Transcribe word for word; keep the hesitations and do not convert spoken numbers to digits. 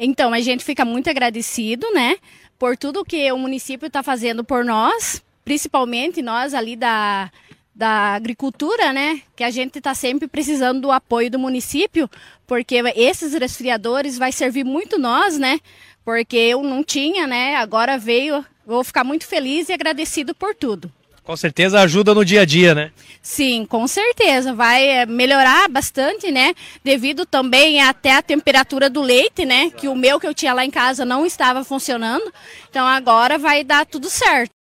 Então, a gente fica muito agradecido, né, por tudo que o município está fazendo por nós, principalmente nós ali da, da agricultura, né, que a gente está sempre precisando do apoio do município, porque esses resfriadores vai servir muito nós, né, porque eu não tinha, né, agora veio, vou ficar muito feliz e agradecido por tudo. Com certeza ajuda no dia a dia, né? Sim, com certeza, vai melhorar bastante, né, devido também até a temperatura do leite, né, que o meu que eu tinha lá em casa não estava funcionando, então agora vai dar tudo certo.